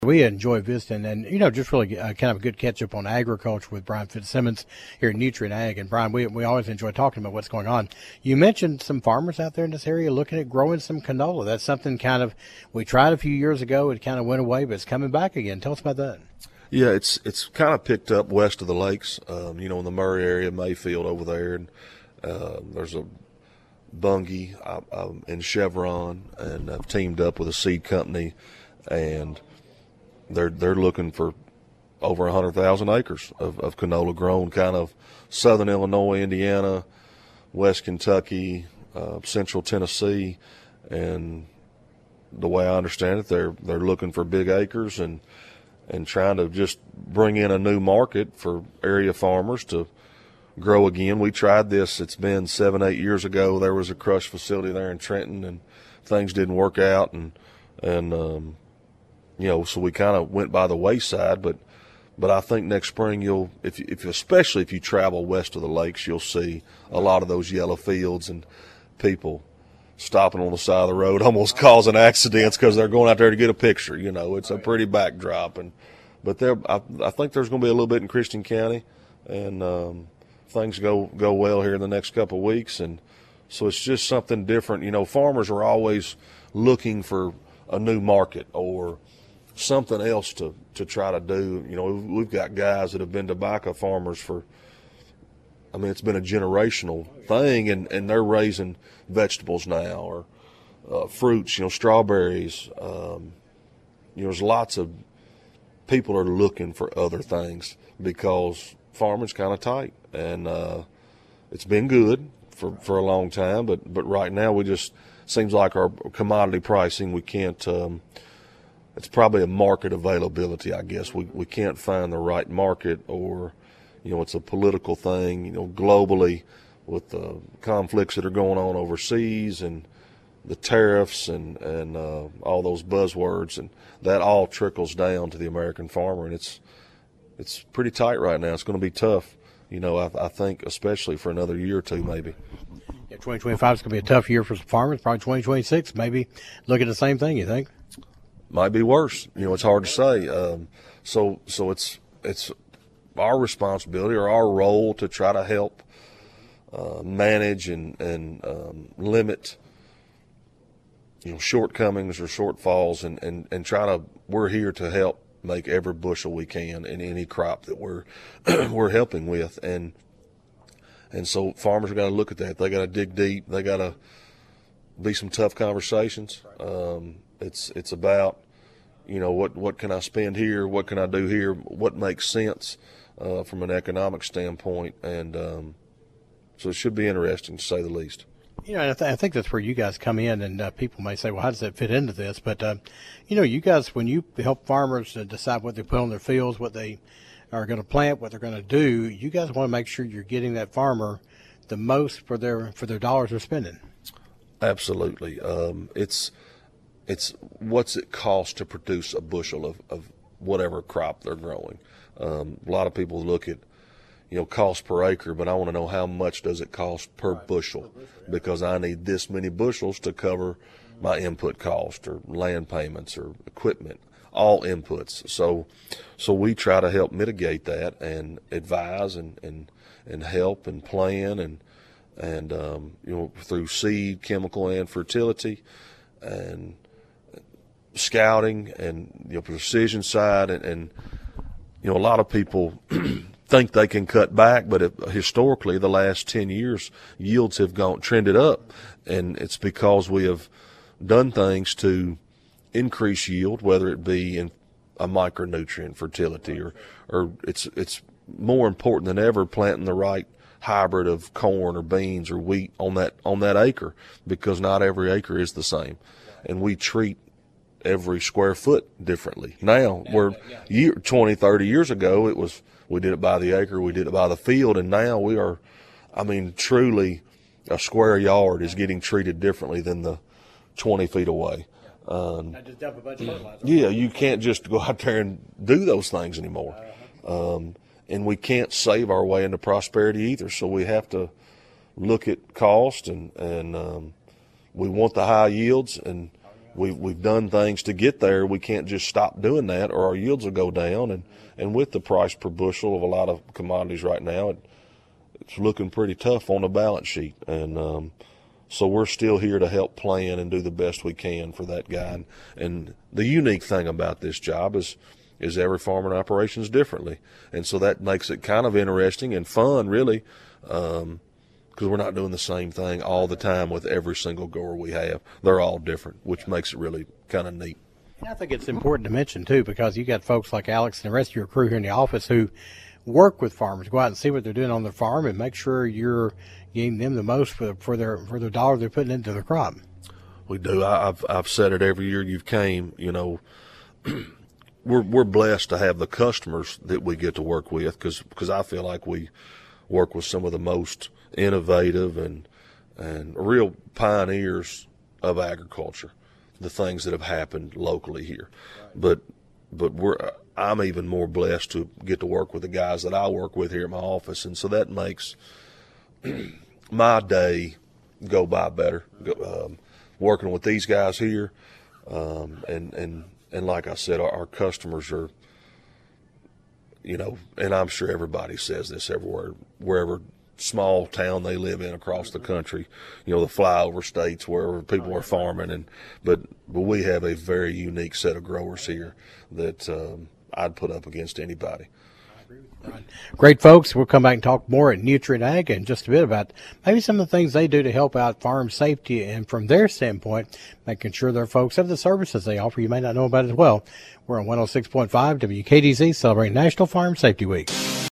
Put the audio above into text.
We enjoy visiting and, just really kind of a good catch up on agriculture with Brian Fitzsimmons here at Nutrient Ag. And Brian, we always enjoy talking about what's going on. You mentioned some farmers out there in this area looking at growing some canola. That's something kind of we tried a few years ago. It kind of went away, but it's coming back again. Tell us about that. Yeah, it's kind of picked up west of the lakes, in the Murray area, Mayfield over there. And there's a Bunge and Chevron, and I've teamed up with a seed company, and they're looking for over 100,000 acres of canola grown, kind of southern Illinois, Indiana, West Kentucky, central Tennessee, and the way I understand it, they're looking for big acres and trying to just bring in a new market for area farmers to grow again. We tried this. It's been 7-8 years ago. There was a crush facility there in Trenton, and things didn't work out, and so we kind of went by the wayside. But I think next spring especially if you travel west of the lakes, you'll see a lot of those yellow fields and people stopping on the side of the road, almost causing accidents because they're going out there to get a picture. It's a pretty backdrop, but I think there's going to be a little bit in Christian County, and things go well here in the next couple of weeks, and so it's just something different. Farmers are always looking for a new market or something else to try to do. We've got guys that have been tobacco farmers it's been a generational thing, and they're raising vegetables now or fruits, strawberries. There's lots of people are looking for other things because farming's kind of tight, and it's been good for a long time, but right now we just seems like our commodity pricing, we can't it's probably a market availability, I guess. We can't find the right market, or it's a political thing, globally with the conflicts that are going on overseas and the tariffs and all those buzzwords, and that all trickles down to the American farmer, and it's pretty tight right now. It's going to be tough, I think, especially for another year or two maybe. Yeah, 2025 is going to be a tough year for some farmers. Probably 2026, maybe look at the same thing, you think? Might be worse. It's hard to say. So it's our responsibility or our role to try to help manage and limit shortcomings or shortfalls, and try to. We're here to help make every bushel we can in any crop that we're we're helping with, and so farmers are got to look at that. They got to dig deep. They got to be some tough conversations. It's about what can I spend here, what can I do here, what makes sense from an economic standpoint, and so it should be interesting to say the least. I think that's where you guys come in, and people may say, well, how does that fit into this? But, you guys, when you help farmers decide what they put on their fields, what they are going to plant, what they're going to do, you guys want to make sure you're getting that farmer the most for their dollars they're spending. Absolutely. It's what's it cost to produce a bushel of whatever crop they're growing. A lot of people look at cost per acre, but I want to know how much does it cost per bushel, because I need this many bushels to cover my input cost or land payments or equipment, all inputs. So we try to help mitigate that and advise and help and plan and through seed, chemical, and fertility, and scouting and precision side, and a lot of people think they can cut back, but historically the last 10 years yields have trended up, and it's because we have done things to increase yield, whether it be in a micronutrient fertility or it's more important than ever planting the right hybrid of corn or beans or wheat on that acre, because not every acre is the same, and we treat every square foot differently. Now, 20, 30 years ago, we did it by the acre, we did it by the field, and now we are, truly a square yard is getting treated differently than the 20 feet away. Just dump a bunch of fertilizer. Yeah, you can't just go out there and do those things anymore. And we can't save our way into prosperity either, so we have to look at cost, and we want the high yields, and we've done things to get there. We can't just stop doing that, or our yields will go down. And with the price per bushel of a lot of commodities right now, it's looking pretty tough on the balance sheet. And so we're still here to help plan and do the best we can for that guy. And the unique thing about this job is every farming operation is differently. And so that makes it kind of interesting and fun, really, because we're not doing the same thing all the time with every single grower we have. They're all different, which makes it really kind of neat. And I think it's important to mention, too, because you got folks like Alex and the rest of your crew here in the office who work with farmers, go out and see what they're doing on their farm and make sure you're getting them the most for their dollar they're putting into the crop. We do. I've said it every year you've came, you know, we're blessed to have the customers that we get to work with, because I feel like we work with some of the most innovative and real pioneers of agriculture, the things that have happened locally here. Right. But I'm even more blessed to get to work with the guys that I work with here at my office, and so that makes my day go by better. Working with these guys here, and like I said, our customers are, you know, and I'm sure everybody says this everywhere, wherever small town they live in across the country, you know, the flyover states wherever people are farming, but we have a very unique set of growers here that I'd put up against anybody. Great, folks. We'll come back and talk more at Nutrient Ag in just a bit about maybe some of the things they do to help out farm safety, and from their standpoint, making sure their folks have the services they offer you may not know about as well. We're on 106.5 WKDZ, celebrating National Farm Safety Week.